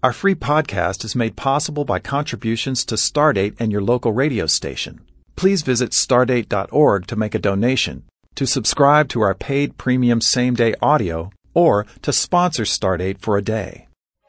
Our free podcast is made possible by contributions to Stardate and your local radio station. Please visit stardate.org to make a donation, to subscribe to our paid premium same-day audio, or to sponsor Stardate for a day.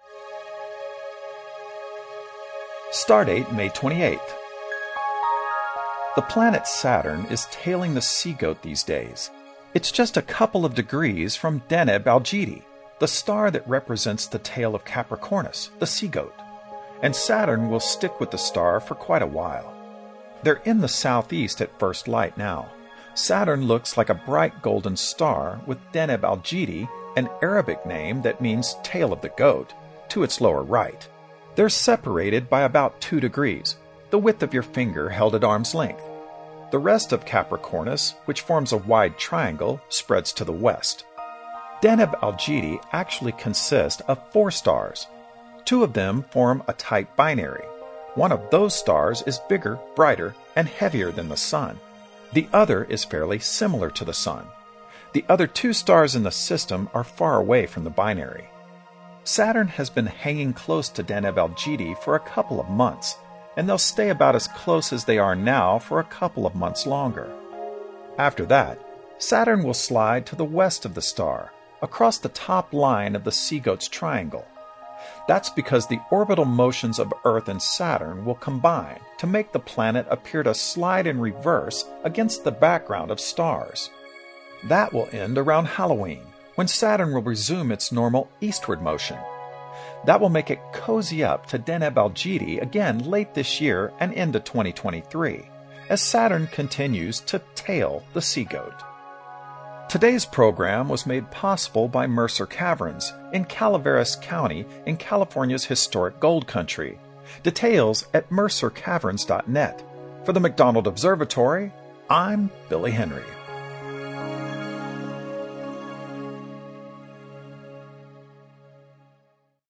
Stardate, May 28th. The planet Saturn is tailing the sea goat these days. It's just a couple of degrees from Deneb Algidi, the star that represents the tail of Capricornus, the sea goat. And Saturn will stick with the star for quite a while. They're in the southeast at first light now. Saturn looks like a bright golden star with Deneb Algidi, an Arabic name that means tail of the goat, to its lower right. They're separated by about 2 degrees, the width of your finger held at arm's length. The rest of Capricornus, which forms a wide triangle, spreads to the west. Deneb Algidi actually consists of 4 stars. 2 of them form a tight binary. One of those stars is bigger, brighter, and heavier than the Sun. The other is fairly similar to the Sun. The other 2 stars in the system are far away from the binary. Saturn has been hanging close to Deneb Algidi for a couple of months, and they'll stay about as close as they are now for a couple of months longer. After that, Saturn will slide to the west of the star, across the top line of the sea goat's triangle. That's because the orbital motions of Earth and Saturn will combine to make the planet appear to slide in reverse against the background of stars. That will end around Halloween, when Saturn will resume its normal eastward motion. That will make it cozy up to Deneb Algidi again late this year and into 2023, as Saturn continues to tail the sea goat. Today's program was made possible by Mercer Caverns in Calaveras County in California's historic gold country. Details at mercercaverns.net. For the McDonald Observatory, I'm Billy Henry.